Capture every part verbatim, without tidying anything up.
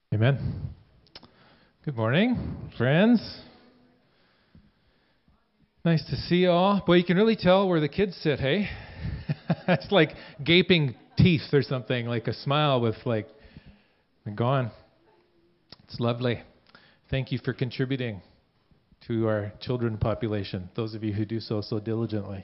Amen. Good morning, friends. Nice to see you all. Boy, you can really tell where the kids sit, hey? It's like gaping teeth or something, like a smile with like, gone. It's lovely. Thank you for contributing to our children population, those of you who do so so diligently.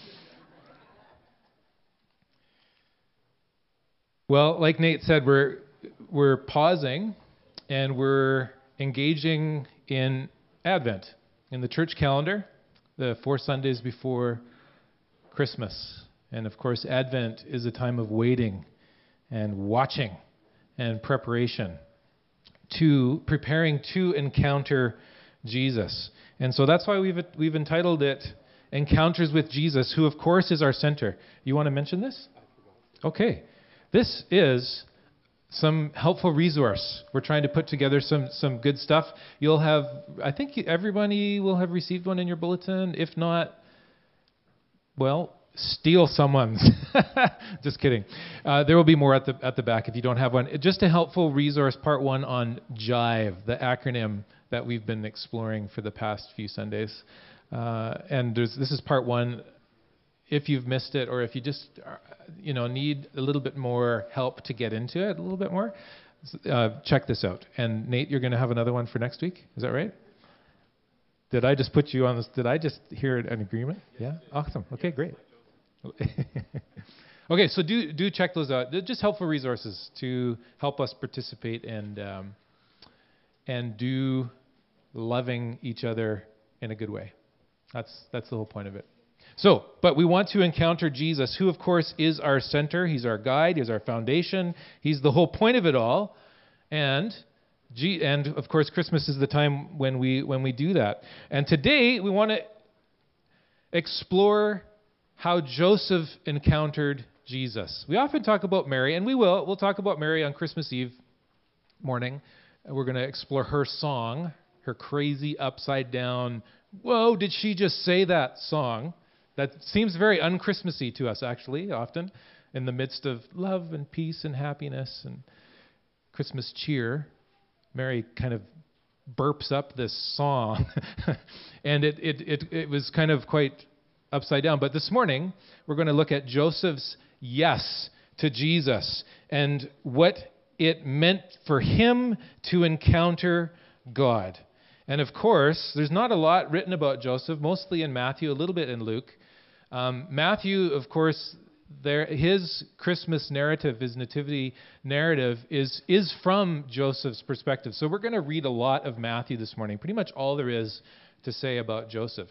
Well, like Nate said, we're we're pausing and we're engaging in Advent in the church calendar, the four Sundays before Christmas. And of course, Advent is a time of waiting and watching and preparation to preparing to encounter Jesus. And so that's why we've we've entitled it Encounters with Jesus, who of course is our center. You want to mention this? Okay. This is some helpful resource. We're trying to put together some some good stuff. You'll have, I think everybody will have received one in your bulletin. If not, well, steal someone's. Just kidding. Uh, there will be more at the at the back if you don't have one. Just a helpful resource, part one on JIVE, the acronym that we've been exploring for the past few Sundays. Uh, and there's, this is part one. If you've missed it, or if you just, you know, need a little bit more help to get into it, a little bit more, uh, check this out. And Nate, you're going to have another one for next week. Is that right? Did I just put you on this? Did I just hear an agreement? Yeah? Awesome. Okay, great. Okay, so do do check those out. They're just helpful resources to help us participate and um, and do loving each other in a good way. That's that's the whole point of it. So, but we want to encounter Jesus, who of course is our center. He's our guide. He's our foundation. He's the whole point of it all. And G- and of course, Christmas is the time when we when we do that. And today we want to explore how Joseph encountered Jesus. We often talk about Mary, and we will. We'll talk about Mary on Christmas Eve morning. We're going to explore her song, her crazy upside down, whoa, did she just say that song? That seems very un-Christmassy to us, actually, often, in the midst of love and peace and happiness and Christmas cheer. Mary kind of burps up this song, and it, it, it, it was kind of quite upside down. But this morning, we're going to look at Joseph's yes to Jesus and what it meant for him to encounter God. And of course, there's not a lot written about Joseph, mostly in Matthew, a little bit in Luke. Um, Matthew, of course, there, his Christmas narrative, his nativity narrative, is is from Joseph's perspective. So we're going to read a lot of Matthew this morning, pretty much all there is to say about Joseph.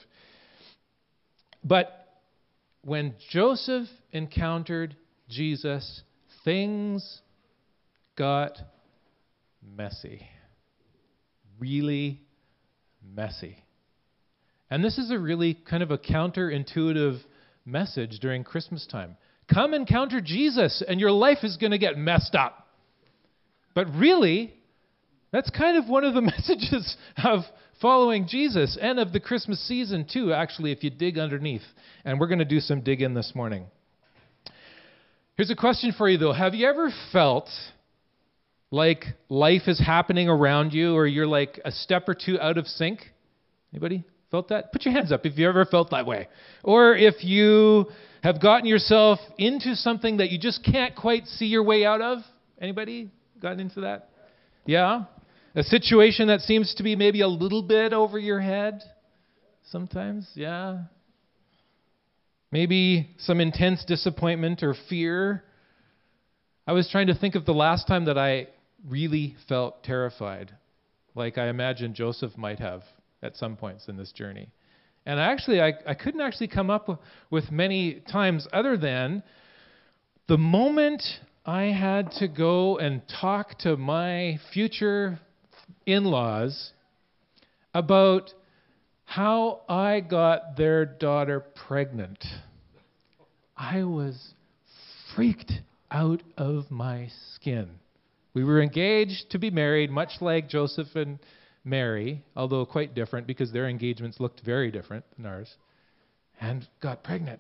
But when Joseph encountered Jesus, things got messy. Really messy. And this is a really kind of a counterintuitive message during Christmas time. Come encounter Jesus and your life is going to get messed up. But really, that's kind of one of the messages of following Jesus and of the Christmas season too, actually, if you dig underneath. And we're going to do some digging this morning. Here's a question for you though. Have you ever felt like life is happening around you, or you're like a step or two out of sync? Anybody felt that? Put your hands up if you ever felt that way. Or if you have gotten yourself into something that you just can't quite see your way out of. Anybody gotten into that? Yeah? A situation that seems to be maybe a little bit over your head sometimes. Yeah? Maybe some intense disappointment or fear. I was trying to think of the last time that I really felt terrified, like I imagine Joseph might have at some points in this journey. And actually, I, I couldn't actually come up with, with many times other than the moment I had to go and talk to my future in-laws about how I got their daughter pregnant. I was freaked out of my skin. We were engaged to be married, much like Joseph and Mary, although quite different because their engagements looked very different than ours, and got pregnant.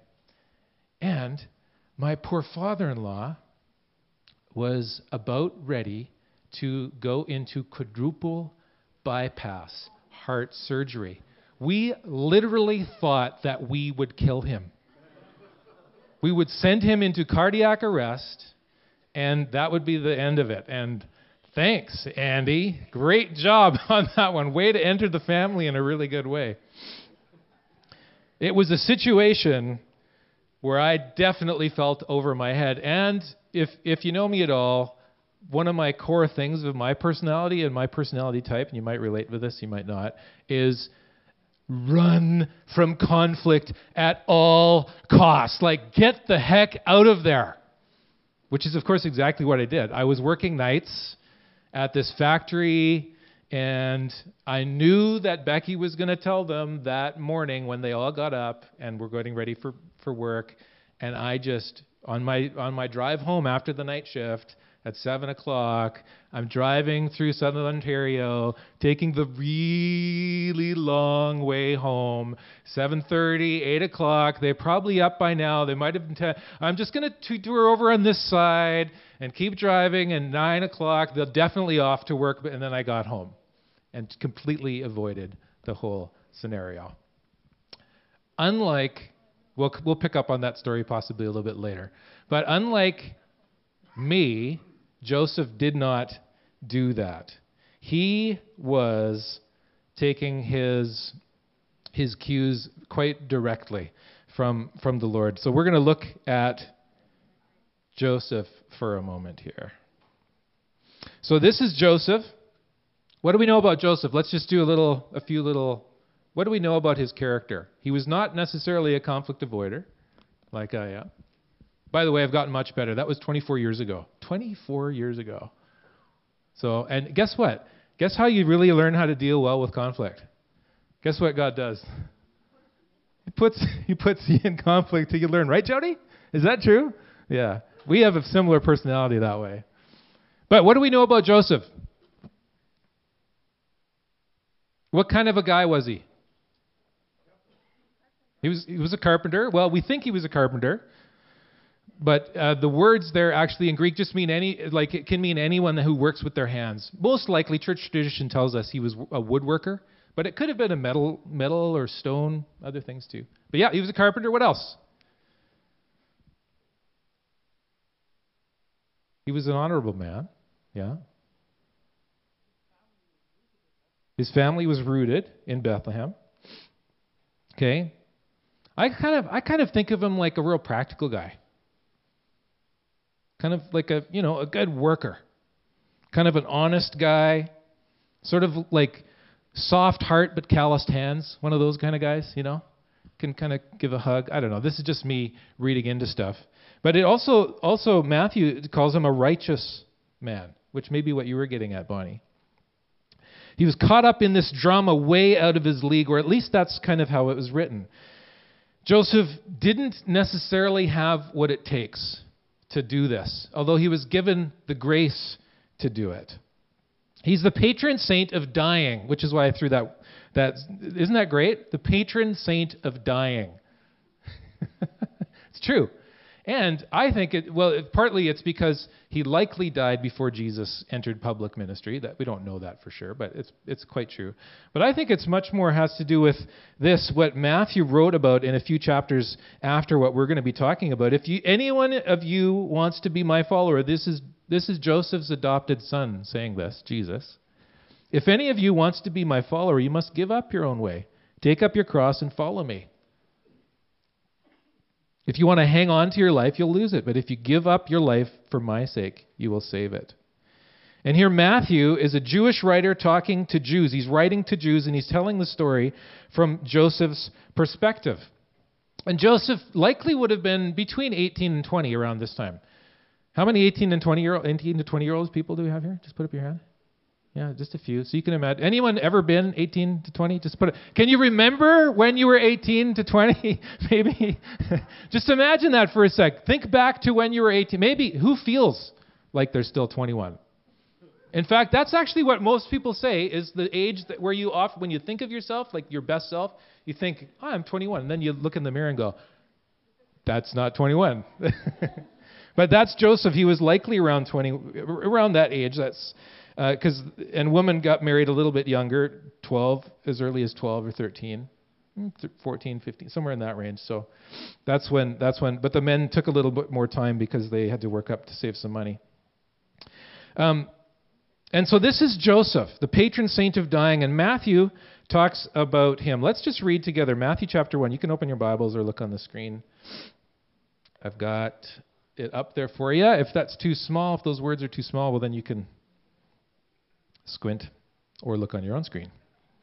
And my poor father-in-law was about ready to go into quadruple bypass heart surgery. We literally thought that we would kill him. We would send him into cardiac arrest, and that would be the end of it. And thanks, Andy. Great job on that one. Way to enter the family in a really good way. It was a situation where I definitely felt over my head. And if if you know me at all, one of my core things of my personality and my personality type, and you might relate with this, you might not, is run from conflict at all costs. Like, get the heck out of there. Which is, of course, exactly what I did. I was working nights at this factory, and I knew that Becky was going to tell them that morning when they all got up and were getting ready for, for work. And I just, on my on my drive home after the night shift, at seven o'clock, I'm driving through southern Ontario, taking the really long way home. seven thirty, eight o'clock, they're probably up by now. They might have been ten. I'm just going to tour over on this side and keep driving, and nine o'clock, they're definitely off to work, and then I got home and completely avoided the whole scenario. Unlike, we'll, we'll pick up on that story possibly a little bit later, but unlike me, Joseph did not do that. He was taking his his cues quite directly from from the Lord. So we're going to look at Joseph for a moment here. So this is Joseph. What do we know about Joseph? Let's just do a little a few little what do we know about his character? He was not necessarily a conflict avoider like I am. By the way, I've gotten much better. That was twenty-four years ago. twenty-four years ago. So, and guess what? Guess how you really learn how to deal well with conflict? Guess what God does? He puts he puts you in conflict till you learn. Right, Jody? Is that true? Yeah. We have a similar personality that way. But what do we know about Joseph? What kind of a guy was he? He was he was a carpenter. Well, we think he was a carpenter. But uh, the words there actually in Greek just mean any, like it can mean anyone who works with their hands. Most likely, church tradition tells us he was a woodworker, but it could have been a metal, metal or stone, other things too. But yeah, he was a carpenter. What else? He was an honorable man. Yeah. His family was rooted in Bethlehem. Okay. I kind of, I kind of think of him like a real practical guy. Kind of like a, you know, a good worker. Kind of an honest guy. Sort of like soft heart but calloused hands. One of those kind of guys, you know. Can kind of give a hug. I don't know. This is just me reading into stuff. But it also, also Matthew calls him a righteous man, which may be what you were getting at, Bonnie. He was caught up in this drama way out of his league, or at least that's kind of how it was written. Joseph didn't necessarily have what it takes to do this, although he was given the grace to do it. He's the patron saint of dying, which is why I threw that. That isn't that great? The patron saint of dying. It's true. And I think it, well, it, partly it's because he likely died before Jesus entered public ministry. That we don't know that for sure, but it's it's quite true. But I think it's much more has to do with this, what Matthew wrote about in a few chapters after what we're going to be talking about. If you, anyone of you wants to be my follower, this is this is Joseph's adopted son saying this, Jesus. If any of you wants to be my follower, you must give up your own way. Take up your cross and follow me. If you want to hang on to your life, you'll lose it. But if you give up your life for my sake, you will save it. And here Matthew is a Jewish writer talking to Jews. He's writing to Jews, and he's telling the story from Joseph's perspective. And Joseph likely would have been between eighteen and twenty around this time. How many eighteen and twenty year old, eighteen to twenty year olds people do we have here? Just put up your hand. Yeah, just a few. So you can imagine. Anyone ever been eighteen to twenty? Just put it. Can you remember when you were eighteen to twenty? Maybe. Just imagine that for a sec. Think back to when you were eighteen. Maybe who feels like they're still twenty-one? In fact, that's actually what most people say is the age that where you off when you think of yourself, like your best self, you think, oh, I'm twenty-one. And then you look in the mirror and go, that's not twenty-one. But that's Joseph. He was likely around twenty, around that age. That's Because uh, and women got married a little bit younger, twelve, as early as twelve or thirteen, fourteen, fifteen, somewhere in that range. So that's when that's when. But the men took a little bit more time because they had to work up to save some money. Um, and so this is Joseph, the patron saint of dying, and Matthew talks about him. Let's just read together Matthew chapter one. You can open your Bibles or look on the screen. I've got it up there for you. If that's too small, if those words are too small, well, then you can squint or look on your own screen.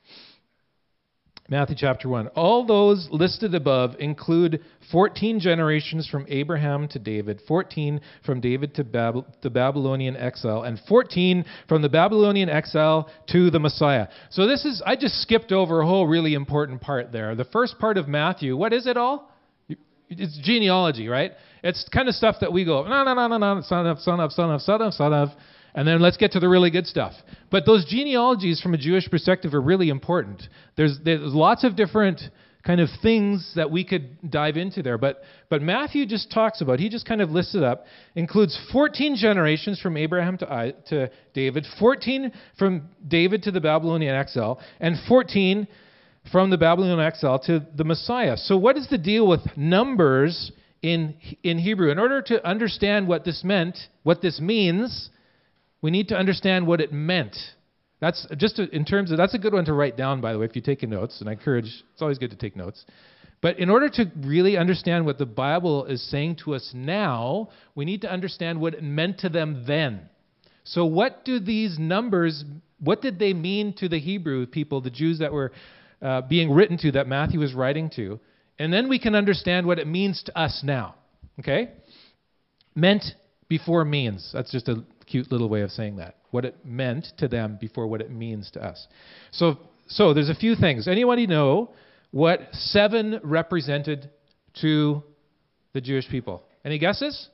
Matthew chapter one. All those listed above include fourteen generations from Abraham to David, fourteen from David to Bab- the Babylonian exile, and fourteen from the Babylonian exile to the Messiah. So this is, I just skipped over a whole really important part there. The first part of Matthew, what is it all? It's genealogy, right? It's kind of stuff that we go, no, no, no, no, no, son of, son of, son of, son of, son of, and then let's get to the really good stuff. But those genealogies from a Jewish perspective are really important. There's there's lots of different kind of things that we could dive into there. But but Matthew just talks about, he just kind of lists it up, includes fourteen generations from Abraham to, I, to David, fourteen from David to the Babylonian exile, and fourteen from the Babylonian exile to the Messiah. So what is the deal with numbers in in Hebrew? In order to understand what this meant, what this means, we need to understand what it meant. That's just in terms of, that's a good one to write down, by the way, if you're taking notes, and I encourage, it's always good to take notes. But in order to really understand what the Bible is saying to us now, we need to understand what it meant to them then. So what do these numbers, what did they mean to the Hebrew people, the Jews that were uh, being written to, that Matthew was writing to? And then we can understand what it means to us now. Okay? Meant before means. That's just a cute little way of saying that. What it meant to them before what it means to us. So, so there's a few things. Anybody know what seven represented to the Jewish people? Any guesses?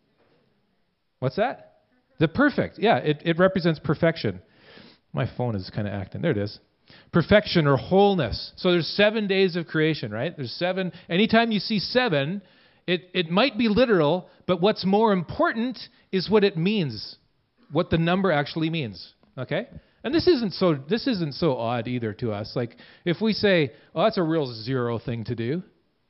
What's that? The perfect. Yeah, it, it represents perfection. My phone is kind of acting. There it is. Perfection or wholeness. So there's seven days of creation, right? There's seven. Anytime you see seven, it, it might be literal, but what's more important is what it means. What the number actually means, okay? And this isn't so this isn't so odd either to us. Like if we say, "Oh, that's a real zero thing to do."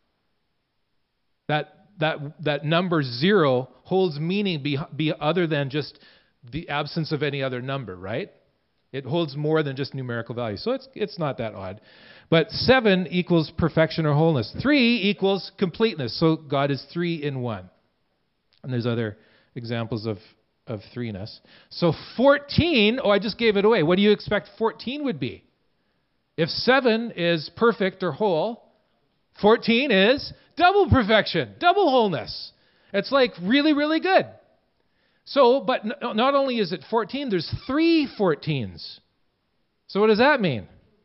That that that number zero holds meaning be, be other than just the absence of any other number, right? It holds more than just numerical value. So it's it's not that odd. But seven equals perfection or wholeness. Three equals completeness. So God is three in one. And there's other examples of of threeness. So fourteen, oh, I just gave it away. What do you expect fourteen would be? If seven is perfect or whole, fourteen is double perfection, double wholeness. It's like really, really good. So, but n- not only is it fourteen, there's three fourteens. So what does that mean?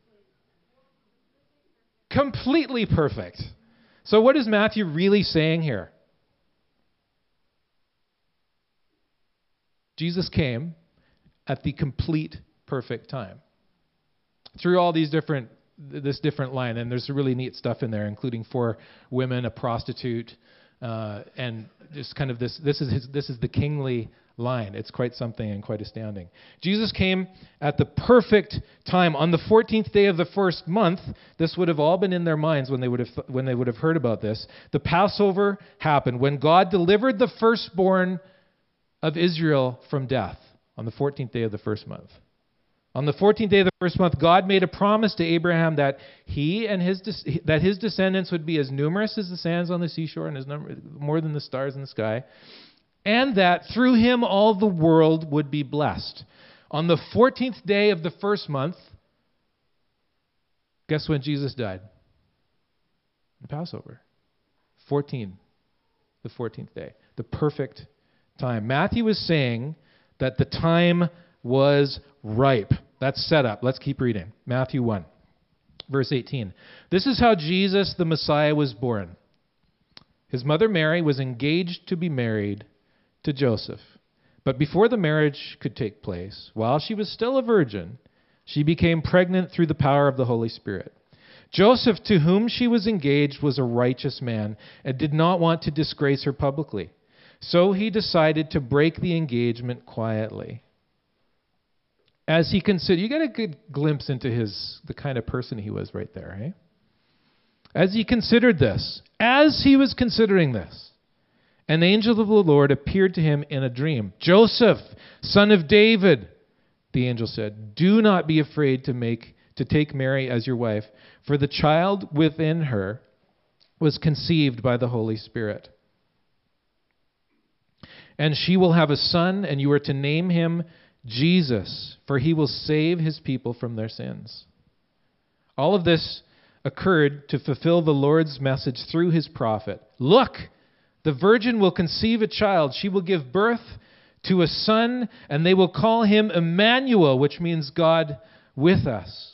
Completely perfect. So what is Matthew really saying here? Jesus came at the complete perfect time. Through all these different, this different line, and there's really neat stuff in there, including four women, a prostitute, uh, and just kind of this. This is his, this is the kingly line. It's quite something and quite astounding. Jesus came at the perfect time on the fourteenth day of the first month. This would have all been in their minds when they would have when they would have heard about this. The Passover happened when God delivered the firstborn of Israel from death on the fourteenth day of the first month. On the fourteenth day of the first month, God made a promise to Abraham that he and his that his descendants would be as numerous as the sands on the seashore and as number, more than the stars in the sky, and that through him all the world would be blessed. On the fourteenth day of the first month, guess when Jesus died? The Passover. fourteen, the fourteenth day, the perfect time. Matthew is saying that the time was ripe. That's set up. Let's keep reading. Matthew one, verse eighteen. This is how Jesus, the Messiah, was born. His mother Mary was engaged to be married to Joseph. But before the marriage could take place, while she was still a virgin, she became pregnant through the power of the Holy Spirit. Joseph, to whom she was engaged, was a righteous man and did not want to disgrace her publicly. So he decided to break the engagement quietly. As he considered, you get a good glimpse into his the kind of person he was right there, eh? As he considered this, as he was considering this, an angel of the Lord appeared to him in a dream. Joseph, son of David, the angel said, do not be afraid to make to take Mary as your wife, for the child within her was conceived by the Holy Spirit. And she will have a son, and you are to name him Jesus, for he will save his people from their sins. All of this occurred to fulfill the Lord's message through his prophet. Look, the virgin will conceive a child. She will give birth to a son, and they will call him Emmanuel, which means God with us.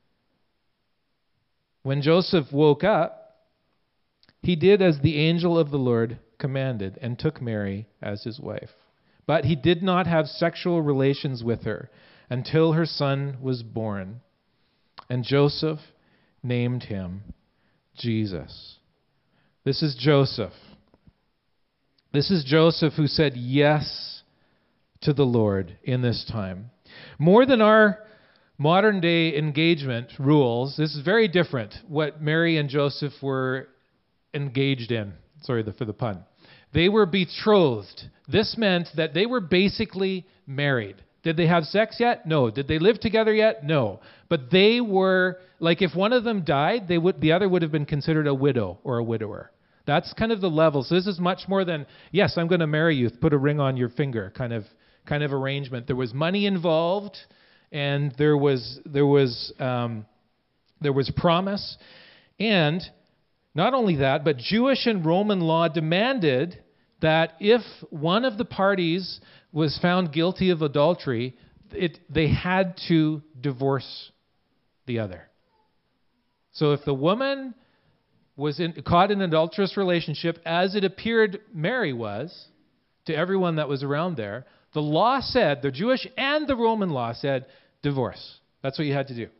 When Joseph woke up, he did as the angel of the Lord commanded and took Mary as his wife. But he did not have sexual relations with her until her son was born. And Joseph named him Jesus. This is Joseph. This is Joseph who said yes to the Lord in this time. More than our modern day engagement rules, this is very different what Mary and Joseph were engaged in. Sorry for the pun. They were betrothed. This meant that they were basically married. Did they have sex yet? No. Did they live together yet? No. But they were, like if one of them died, they would the other would have been considered a widow or a widower. That's kind of the level. So this is much more than, yes, I'm going to marry you, put a ring on your finger kind of kind of arrangement. There was money involved, and there was there was um, there was promise. And not only that, but Jewish and Roman law demanded that if one of the parties was found guilty of adultery, it, they had to divorce the other. So if the woman was in, caught in an adulterous relationship, as it appeared Mary was, to everyone that was around there, the law said, the Jewish and the Roman law said, divorce. That's what you had to do.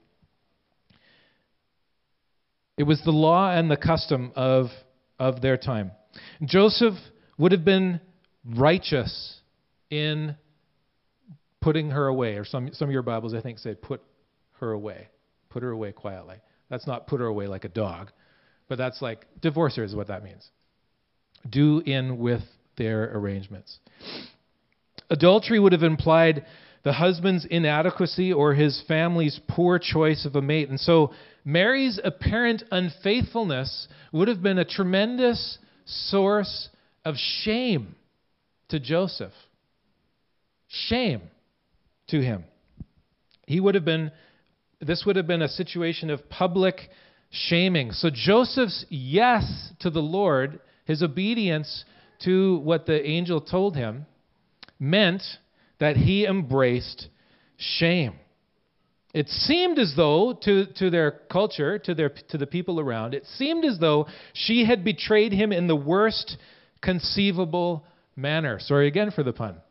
It was the law and the custom of, of their time. Joseph would have been righteous in putting her away, or some, some of your Bibles, I think, say put her away. Put her away quietly. That's not put her away like a dog, but that's like divorce her is what that means. Do in with their arrangements. Adultery would have implied the husband's inadequacy or his family's poor choice of a mate. And so Mary's apparent unfaithfulness would have been a tremendous source of shame to Joseph. Shame to him. He would have been, this would have been a situation of public shaming. So Joseph's yes to the Lord, his obedience to what the angel told him, meant that he embraced shame. It seemed as though, to, to their culture, to their to the people around, it seemed as though she had betrayed him in the worst conceivable manner. Sorry again for the pun.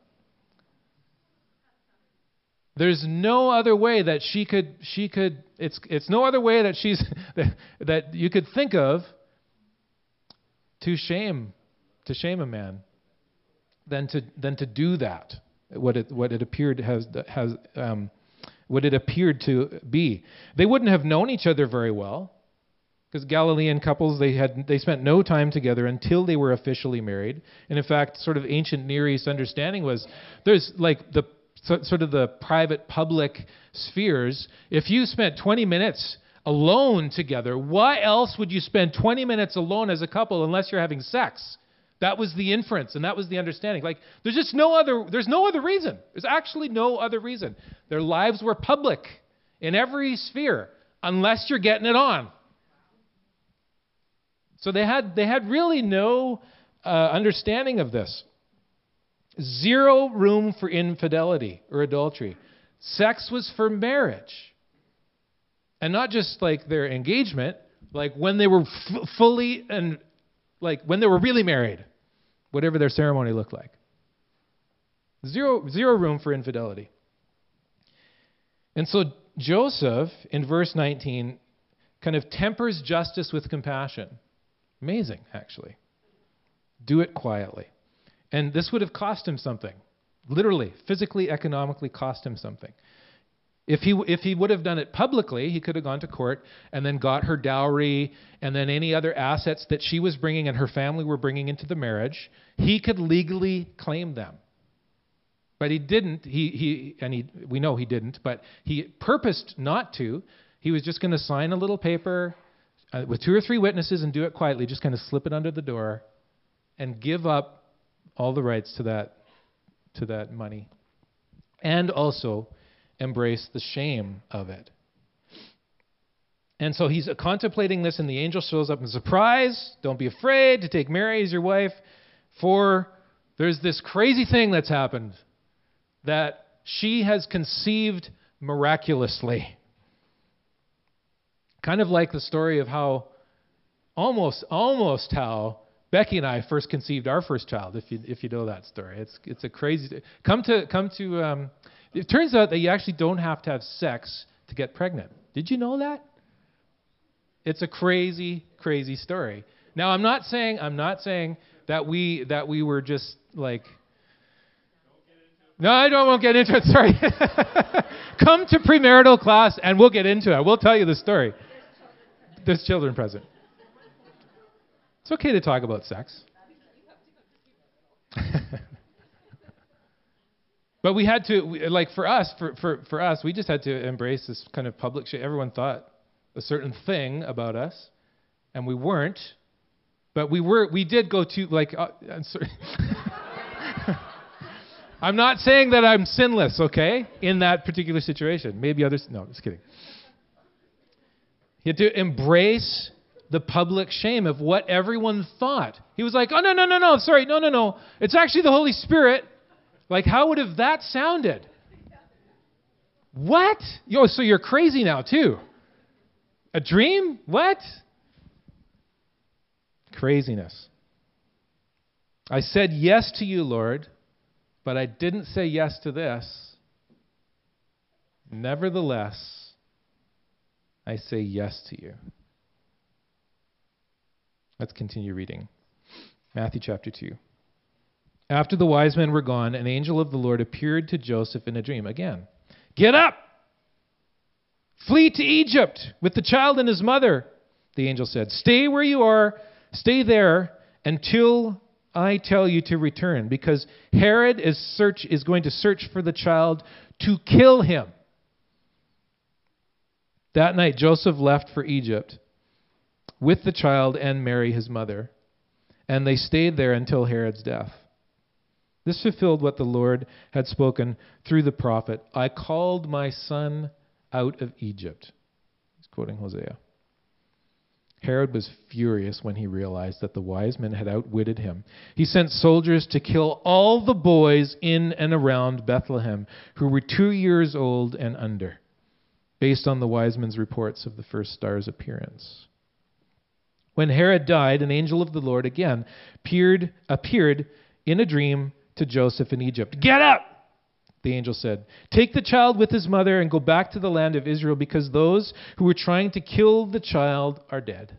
There's no other way that she could she could it's it's no other way that she's that, that you could think of to shame to shame a man than to than to do that. What it what it appeared has has um, what it appeared to be. They wouldn't have known each other very well, because Galilean couples they had they spent no time together until they were officially married. And in fact, sort of ancient Near East understanding was there's like the so, sort of the private public spheres. If you spent twenty minutes alone together, why else would you spend twenty minutes alone as a couple unless you're having sex? That was the inference, and that was the understanding. Like, there's just no other, there's no other reason. There's actually no other reason. Their lives were public in every sphere, unless you're getting it on. So they had, they had really no uh, understanding of this. Zero room for infidelity or adultery. Sex was for marriage. And not just like their engagement, like when they were f- fully and like when they were really married. Whatever their ceremony looked like. Zero, zero room for infidelity. And so Joseph, in verse nineteen, kind of tempers justice with compassion. Amazing, actually. Do it quietly. And this would have cost him something. Literally, physically, economically cost him something. If he if he would have done it publicly, he could have gone to court and then got her dowry and then any other assets that she was bringing and her family were bringing into the marriage. He could legally claim them. But he didn't. He he and he we know he didn't, but he purposed not to. He was just going to sign a little paper uh, with two or three witnesses and do it quietly, just kind of slip it under the door and give up all the rights to that to that money. And also embrace the shame of it. And so he's contemplating this, and the angel shows up and surprise, don't be afraid to take Mary as your wife, for there's this crazy thing that's happened, that she has conceived miraculously. Kind of like the story of how, almost, almost how Becky and I first conceived our first child, if you if you know that story. It's it's a crazy, come to, come to, um, it turns out that you actually don't have to have sex to get pregnant. Did you know that? It's a crazy, crazy story. Now, I'm not saying I'm not saying that we that we were just like. No, I don't won't get into it. Sorry. Come to premarital class and we'll get into it. We'll tell you the story. There's children present. It's okay to talk about sex. But we had to, we, like for us, for, for, for us, we just had to embrace this kind of public shit. Everyone thought a certain thing about us, and we weren't. But we were, we did go to, like, uh, I'm sorry. I'm not saying that I'm sinless, okay, in that particular situation. Maybe others, no, just kidding. He had to embrace the public shame of what everyone thought. He was like, oh, no, no, no, no, sorry, no, no, no. It's actually the Holy Spirit. Like, how would have that sounded? What? Yo, so you're crazy now, too. A dream? What? Craziness. I said yes to you, Lord, but I didn't say yes to this. Nevertheless, I say yes to you. Let's continue reading. Matthew chapter two. After the wise men were gone, an angel of the Lord appeared to Joseph in a dream. Again, get up! Flee to Egypt with the child and his mother, the angel said. Stay where you are, stay there until I tell you to return, because Herod is search is going to search for the child to kill him. That night, Joseph left for Egypt with the child and Mary, his mother, and they stayed there until Herod's death. This fulfilled what the Lord had spoken through the prophet. I called my son out of Egypt. He's quoting Hosea. Herod was furious when he realized that the wise men had outwitted him. He sent soldiers to kill all the boys in and around Bethlehem who were two years old and under, based on the wise men's reports of the first star's appearance. When Herod died, an angel of the Lord again appeared, appeared in a dream to Joseph in Egypt. Get up, the angel said. Take the child with his mother and go back to the land of Israel, because those who were trying to kill the child are dead.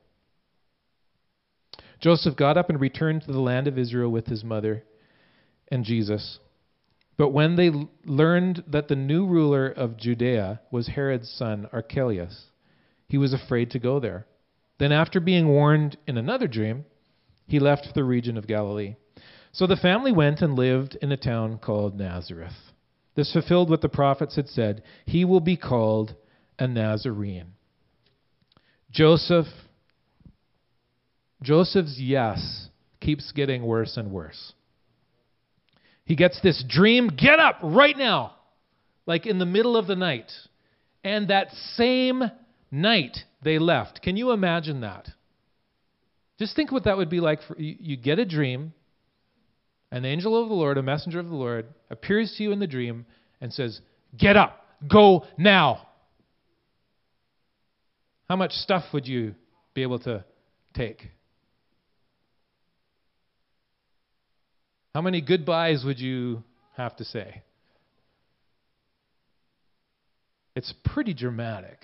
Joseph got up and returned to the land of Israel with his mother and Jesus. But when they l- learned that the new ruler of Judea was Herod's son, Archelaus, he was afraid to go there. Then after being warned in another dream, he left the region of Galilee. So the family went and lived in a town called Nazareth. This fulfilled what the prophets had said. He will be called a Nazarene. Joseph, Joseph's yes keeps getting worse and worse. He gets this dream, get up right now, like in the middle of the night. And that same night they left. Can you imagine that? Just think what that would be like. For you, you get a dream. An angel of the Lord, a messenger of the Lord, appears to you in the dream and says, get up, go now. How much stuff would you be able to take? How many goodbyes would you have to say? It's pretty dramatic.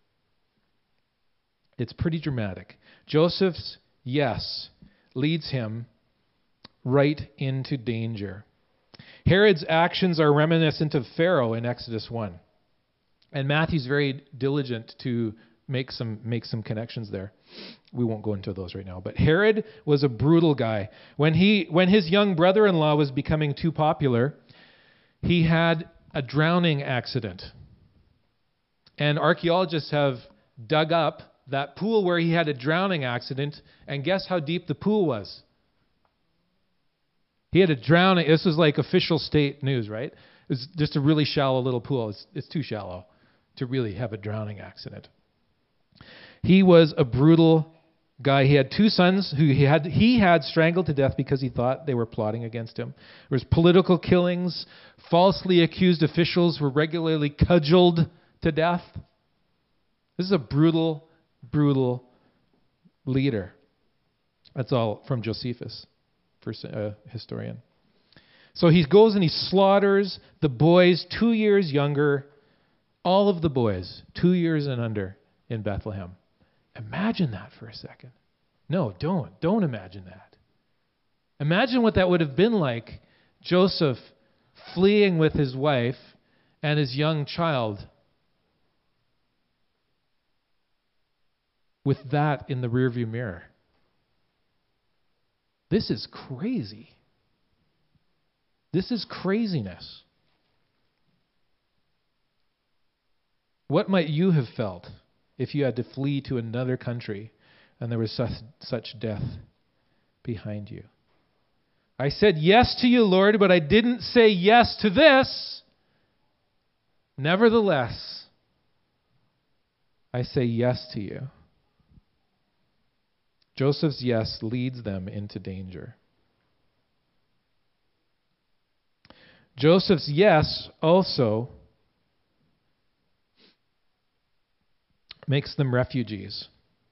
It's pretty dramatic. Joseph's yes leads him right into danger. Herod's actions are reminiscent of Pharaoh in Exodus one. And Matthew's very diligent to make some make some connections there. We won't go into those right now. But Herod was a brutal guy. When he when his young brother-in-law was becoming too popular, he had a drowning accident. And archaeologists have dug up that pool where he had a drowning accident, and guess how deep the pool was? He had a drowning. This was like official state news, right? It was just a really shallow little pool. It's, it's too shallow to really have a drowning accident. He was a brutal guy. He had two sons who he had he had strangled to death because he thought they were plotting against him. There was political killings. Falsely accused officials were regularly cudgeled to death. This is a brutal, brutal leader. That's all from Josephus, first uh, historian. So he goes and he slaughters the boys two years younger, all of the boys, two years and under in Bethlehem. Imagine that for a second. No, don't. Don't imagine that. Imagine what that would have been like, Joseph fleeing with his wife and his young child with that in the rearview mirror. This is crazy. This is craziness. What might you have felt if you had to flee to another country and there was such, such death behind you? I said yes to you, Lord, but I didn't say yes to this. Nevertheless, I say yes to you. Joseph's yes leads them into danger. Joseph's yes also makes them refugees.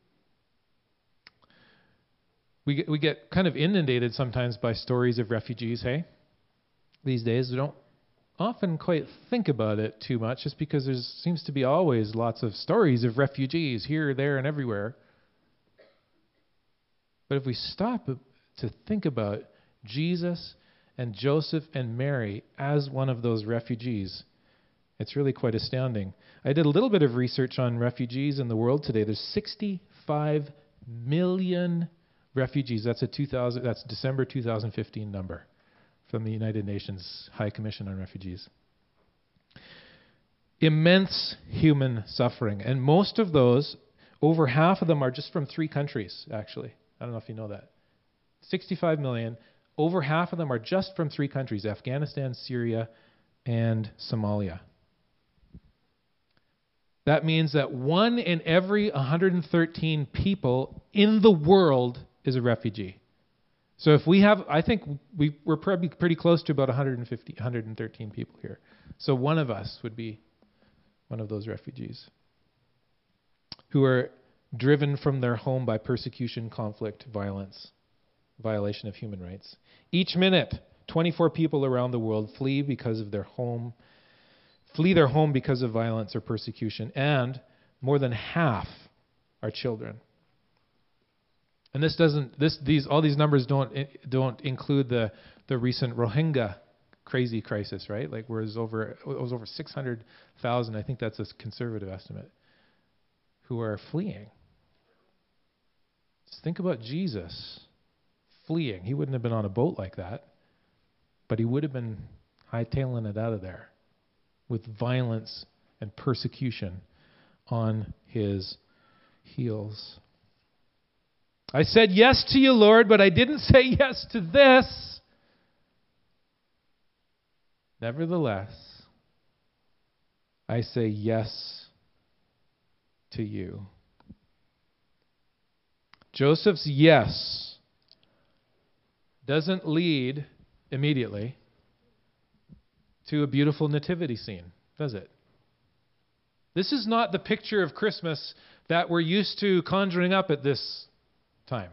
We get, we get kind of inundated sometimes by stories of refugees, hey? These days, we don't often quite think about it too much just because there seems to be always lots of stories of refugees here, there, and everywhere. But if we stop to think about Jesus and Joseph and Mary as one of those refugees, it's really quite astounding. I did a little bit of research on refugees in the world today. There's sixty-five million refugees. That's a two thousand. That's December two thousand fifteen number from the United Nations High Commission on Refugees. Immense human suffering, and most of those, over half of them, are just from three countries. Actually, I don't know if you know that. sixty-five million. Over half of them are just from three countries: Afghanistan, Syria, and Somalia. That means that one in every one hundred thirteen people in the world is a refugee. So if we have, I think we, we're probably pretty close to about one hundred fifty, one hundred thirteen people here. So one of us would be one of those refugees who are driven from their home by persecution, conflict, violence, violation of human rights. Each minute, twenty-four people around the world flee because of their home flee their home because of violence or persecution, and more than half are children. And this doesn't, this, these, all these numbers don't don't include the the recent Rohingya crazy crisis, right? Like, where it was over, it was over six hundred thousand. I think that's a conservative estimate, who are fleeing. Just think about Jesus fleeing. He wouldn't have been on a boat like that, but he would have been hightailing it out of there, with violence and persecution on his heels. I said yes to you, Lord, but I didn't say yes to this. Nevertheless, I say yes to you. Joseph's yes doesn't lead immediately to a beautiful nativity scene, does it? This is not the picture of Christmas that we're used to conjuring up at this time.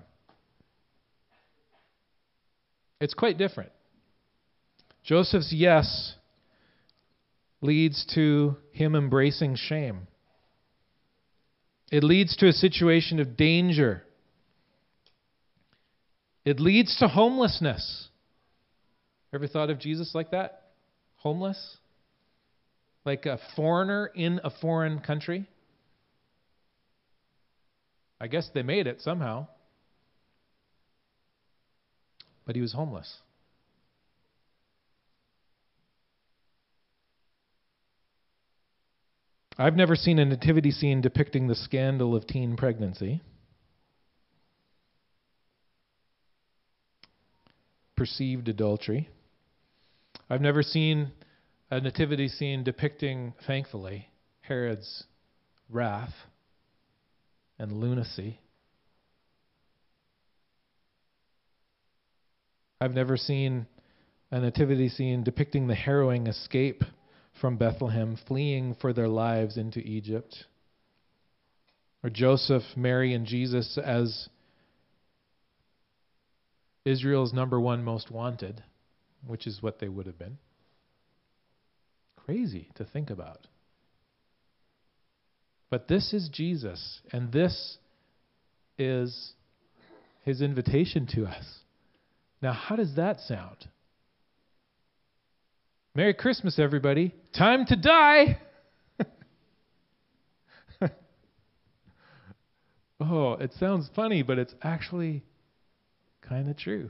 It's quite different. Joseph's yes leads to him embracing shame. It leads to a situation of danger. It leads to homelessness. Ever thought of Jesus like that? Homeless? like a foreigner in a foreign country. I guess they made it somehow. But he was homeless. I've never seen a nativity scene depicting the scandal of teen pregnancy, perceived adultery. I've never seen a nativity scene depicting, thankfully, Herod's wrath and lunacy. I've never seen a nativity scene depicting the harrowing escape from Bethlehem, fleeing for their lives into Egypt. Or Joseph, Mary, and Jesus as Israel's number one most wanted, which is what they would have been. Crazy to think about. But this is Jesus, and this is his invitation to us. Now, how does that sound? Merry Christmas, everybody. Time to die. Oh, it sounds funny, but it's actually kind of true.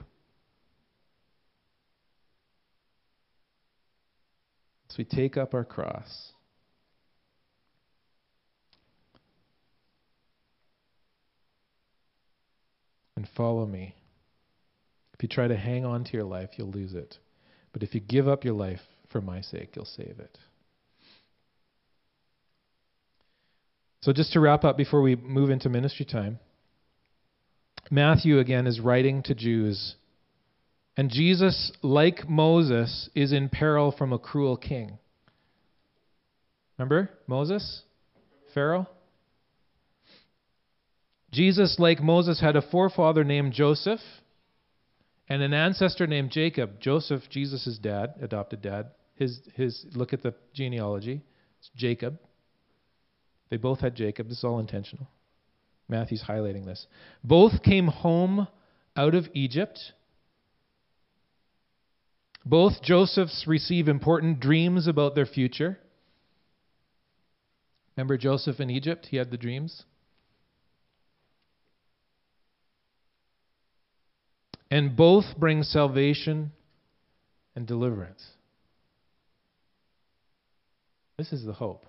So we take up our cross. And follow me. If you try to hang on to your life, you'll lose it. But if you give up your life for my sake, you'll save it. So just to wrap up before we move into ministry time, Matthew again is writing to Jews. And Jesus, like Moses, is in peril from a cruel king. Remember Moses? Pharaoh? Jesus, like Moses, had a forefather named Joseph and an ancestor named Jacob. Joseph, Jesus' dad, adopted dad. His, his, look at the genealogy. It's Jacob. They both had Jacob. This is all intentional. Matthew's highlighting this. Both came home out of Egypt. Both Josephs receive important dreams about their future. Remember Joseph in Egypt? He had the dreams. And both bring salvation and deliverance. This is the hope.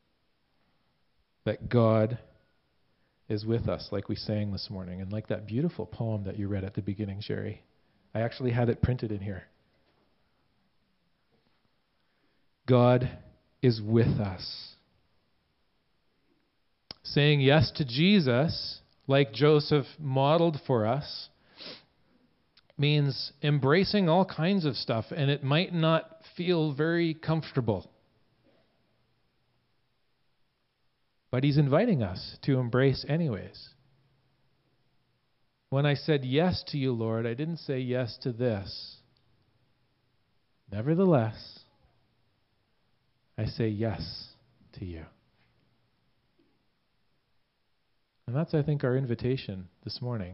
That God is with us, like we sang this morning, and like that beautiful poem that you read at the beginning, Sherry. I actually had it printed in here. God is with us. Saying yes to Jesus, like Joseph modeled for us, means embracing all kinds of stuff, and it might not feel very comfortable. But he's inviting us to embrace anyways. When I said yes to you, Lord, I didn't say yes to this. Nevertheless, I say yes to you. And that's, I think, our invitation this morning.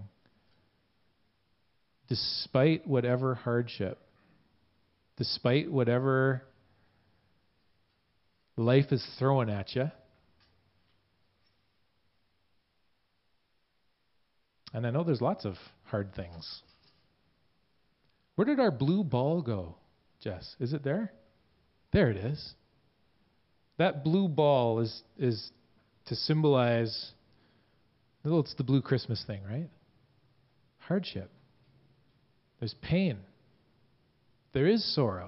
Despite whatever hardship, despite whatever life is throwing at you, and I know there's lots of hard things. Where did our blue ball go, Jess? Is it there? There it is. That blue ball is is to symbolize, well, it's the blue Christmas thing, right? Hardship. There's pain. There is sorrow.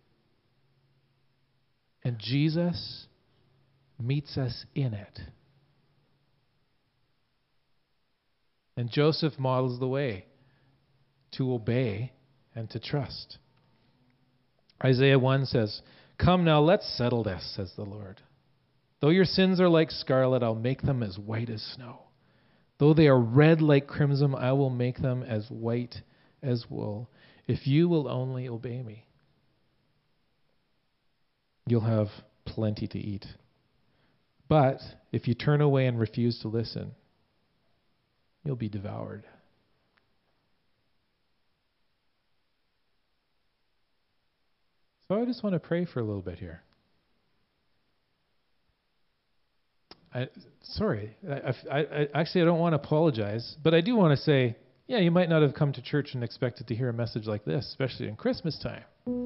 And Jesus meets us in it. And Joseph models the way to obey and to trust. Isaiah one says, "Come now, let's settle this, says the Lord. Though your sins are like scarlet, I'll make them as white as snow. Though they are red like crimson, I will make them as white as wool. If you will only obey me, you'll have plenty to eat. But if you turn away and refuse to listen, you'll be devoured." So I just want to pray for a little bit here. I, sorry, I, I, I actually I don't want to apologize, but I do want to say, yeah, you might not have come to church and expected to hear a message like this, especially in Christmas time.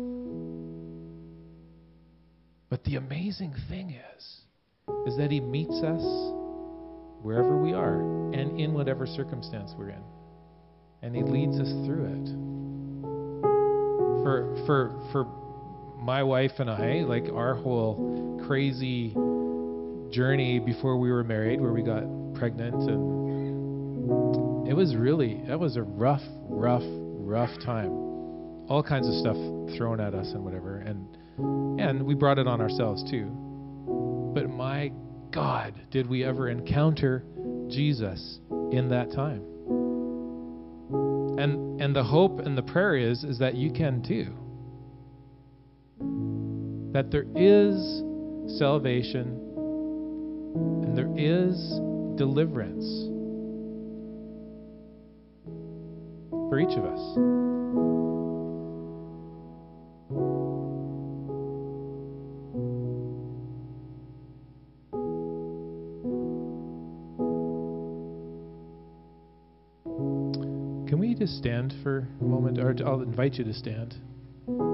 But the amazing thing is, is that he meets us wherever we are and in whatever circumstance we're in. And he leads us through it. For for for my wife and I, like our whole crazy journey before we were married, where we got pregnant, and it was really, that was a rough, rough, rough time. All kinds of stuff thrown at us and whatever, and and we brought it on ourselves too. But my God, did we ever encounter Jesus in that time? And and the hope and the prayer is is that you can too. That there is salvation and there is deliverance for each of us. Can we just stand for a moment? Or I'll invite you to stand.